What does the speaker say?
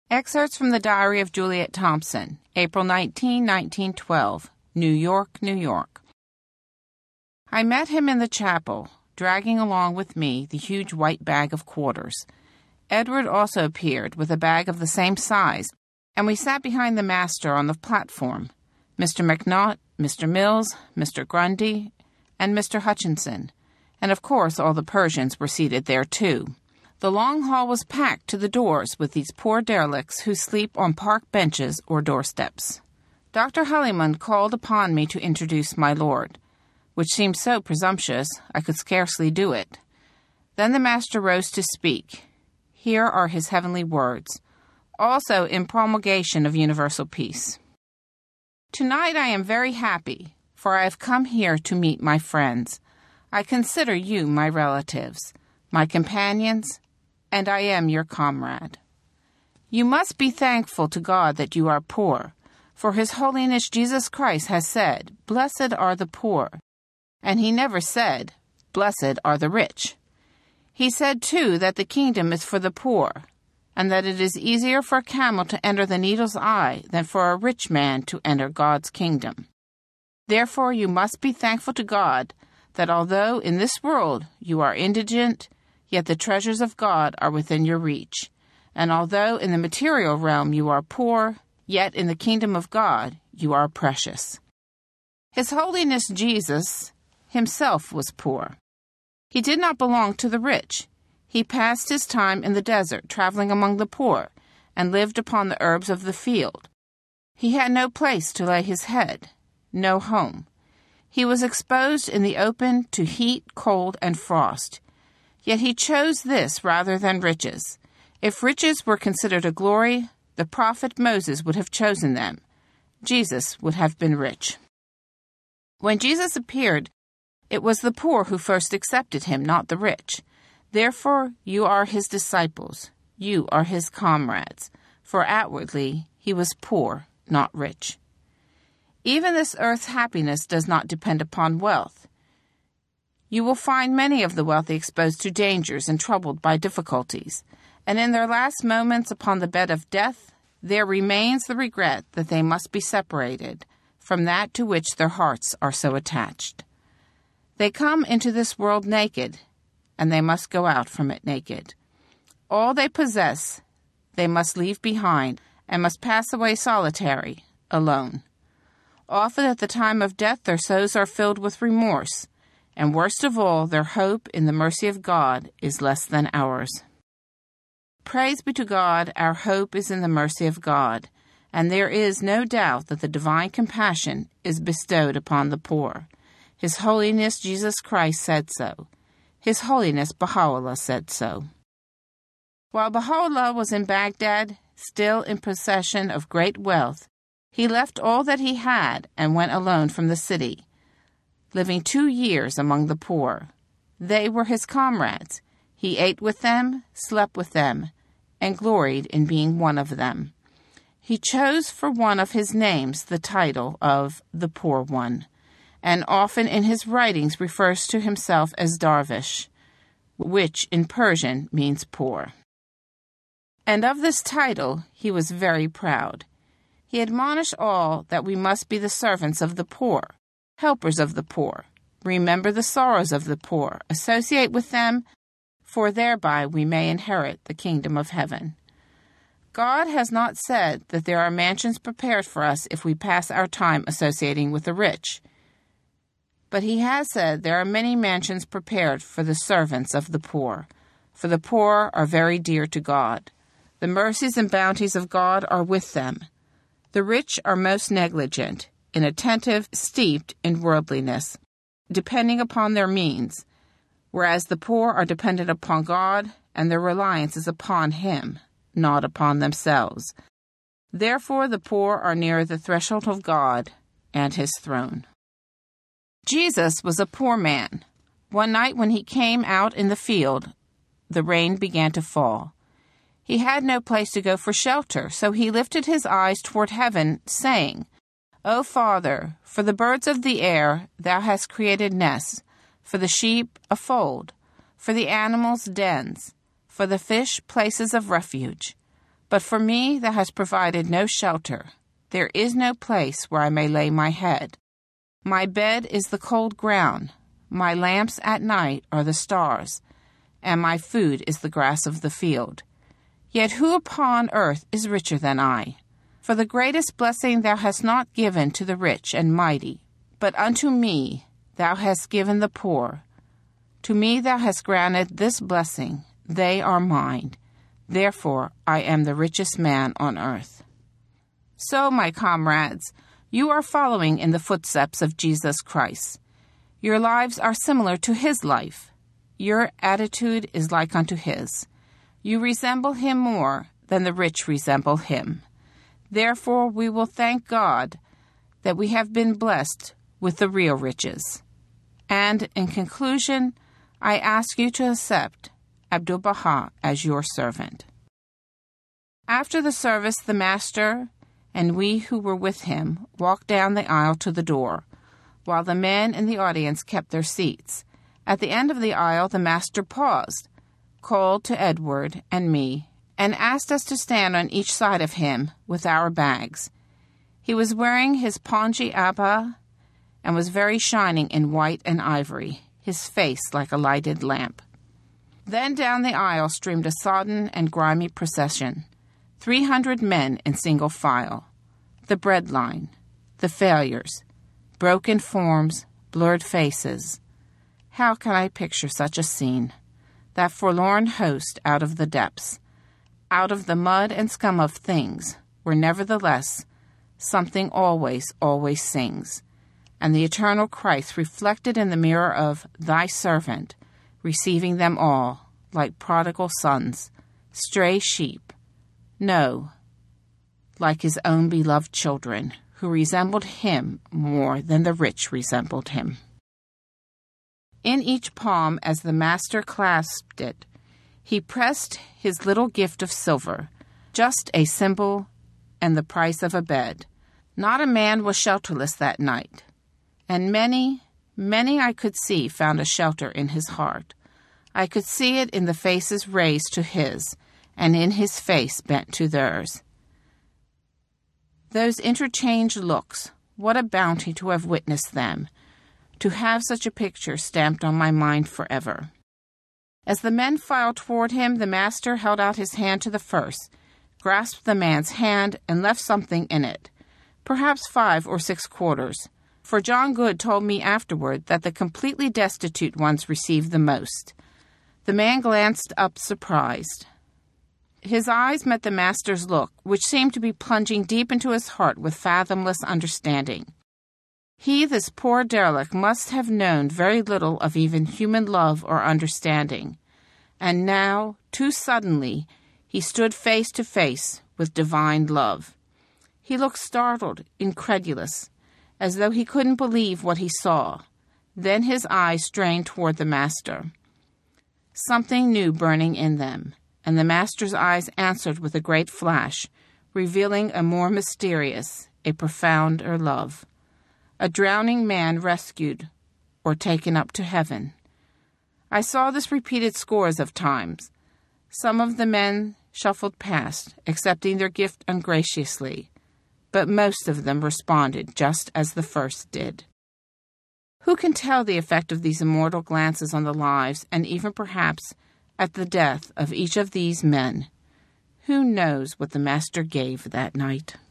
Excerpts from the Diary of Juliet Thompson, April 19, 1912, New York, New York. I met him in the chapel, dragging along with me the huge white bag of quarters. Edward also appeared with a bag of the same size, and we sat behind the master on the platform. Mr. McNaught, Mr. Mills, Mr. Grundy, and Mr. Hutchinson, and of course all the Persians were seated there too. The long hall was packed to the doors with these poor derelicts who sleep on park benches or doorsteps. Dr. Hulliman called upon me to introduce my lord, which seemed so presumptuous I could scarcely do it. Then the master rose to speak. Here are his heavenly words, also in promulgation of universal peace. Tonight I am very happy, for I have come here to meet my friends. I consider you my relatives, my companions, and I am your comrade. You must be thankful to God that you are poor, for His Holiness Jesus Christ has said, "Blessed are the poor," and He never said, "Blessed are the rich." He said, too, that the kingdom is for the poor, and that it is easier for a camel to enter the needle's eye than for a rich man to enter God's kingdom. Therefore you must be thankful to God that although in this world you are indigent, yet the treasures of God are within your reach, and although in the material realm you are poor, yet in the kingdom of God you are precious. His Holiness Jesus himself was poor. He did not belong to the rich. He passed his time in the desert, traveling among the poor, and lived upon the herbs of the field. He had no place to lay his head, no home. He was exposed in the open to heat, cold, and frost. Yet he chose this rather than riches. If riches were considered a glory, the prophet Moses would have chosen them. Jesus would have been rich. When Jesus appeared, it was the poor who first accepted him, not the rich. Therefore you are his disciples, you are his comrades, for outwardly he was poor, not rich. Even this earth's happiness does not depend upon wealth. You will find many of the wealthy exposed to dangers and troubled by difficulties, and in their last moments upon the bed of death, there remains the regret that they must be separated from that to which their hearts are so attached. They come into this world naked, and they must go out from it naked. All they possess they must leave behind, and must pass away solitary, alone. Often at the time of death their souls are filled with remorse, and worst of all, their hope in the mercy of God is less than ours. Praise be to God, our hope is in the mercy of God, and there is no doubt that the divine compassion is bestowed upon the poor. His Holiness Jesus Christ said so. His Holiness Baha'u'llah said so. While Baha'u'llah was in Baghdad, still in possession of great wealth, he left all that he had and went alone from the city, living 2 years among the poor. They were his comrades. He ate with them, slept with them, and gloried in being one of them. He chose for one of his names the title of the Poor One, and often in his writings refers to himself as Darvish, which in Persian means poor. And of this title he was very proud. He admonished all that we must be the servants of the poor, helpers of the poor, remember the sorrows of the poor, associate with them, for thereby we may inherit the kingdom of heaven. God has not said that there are mansions prepared for us if we pass our time associating with the rich, but he has said there are many mansions prepared for the servants of the poor, for the poor are very dear to God. The mercies and bounties of God are with them. The rich are most negligent, inattentive, steeped in worldliness, depending upon their means, whereas the poor are dependent upon God, and their reliance is upon Him, not upon themselves. Therefore the poor are near the threshold of God and His throne. Jesus was a poor man. One night when he came out in the field, the rain began to fall. He had no place to go for shelter, so he lifted his eyes toward heaven, saying, O Father, for the birds of the air thou hast created nests, for the sheep a fold, for the animals dens, for the fish places of refuge, But for me thou hast provided no shelter. There is no place where I may lay my head. My bed is the cold ground. My lamps at night are the stars, and my food is the grass of the field. Yet who upon earth is richer than I? For the greatest blessing thou hast not given to the rich and mighty, but unto me thou hast given the poor. To me thou hast granted this blessing. They are mine. Therefore I am the richest man on earth. So, my comrades, you are following in the footsteps of Jesus Christ. Your lives are similar to his life. Your attitude is like unto his. You resemble him more than the rich resemble him. Therefore we will thank God that we have been blessed with the real riches. And in conclusion, I ask you to accept Abdu'l-Baha as your servant. After the service, the master and we who were with him walked down the aisle to the door, while the men in the audience kept their seats. At the end of the aisle, the master paused, called to Edward and me, and asked us to stand on each side of him with our bags. He was wearing his pongee abba and was very shining in white and ivory, his face like a lighted lamp. Then down the aisle streamed a sodden and grimy procession, 300 men in single file, the bread line, the failures, broken forms, blurred faces. How can I picture such a scene? That forlorn host out of the depths, out of the mud and scum of things, where nevertheless something always sings, and the eternal Christ reflected in the mirror of thy servant, receiving them all, like prodigal sons, stray sheep, no, like his own beloved children, who resembled him more than the rich resembled him. In each palm, as the master clasped it, he pressed his little gift of silver, just a symbol and the price of a bed. Not a man was shelterless that night, and many I could see found a shelter in his heart. I could see it in the faces raised to his, and in his face bent to theirs. Those interchanged looks, what a bounty to have witnessed them, to have such a picture stamped on my mind forever. As the men filed toward him, the master held out his hand to the first, grasped the man's hand, and left something in it, perhaps 5 or 6 quarters, for John Good told me afterward that the completely destitute ones received the most. The man glanced up surprised. His eyes met the master's look, which seemed to be plunging deep into his heart with fathomless understanding. He, this poor derelict, must have known very little of even human love or understanding. And now, too suddenly, he stood face to face with divine love. He looked startled, incredulous, as though he couldn't believe what he saw. Then his eyes strained toward the master, something new burning in them, and the master's eyes answered with a great flash, revealing a more mysterious, a profounder love. A drowning man rescued or taken up to heaven. I saw this repeated scores of times. Some of the men shuffled past, accepting their gift ungraciously, but most of them responded just as the first did. Who can tell the effect of these immortal glances on the lives, and even perhaps at the death of each of these men? Who knows what the master gave that night?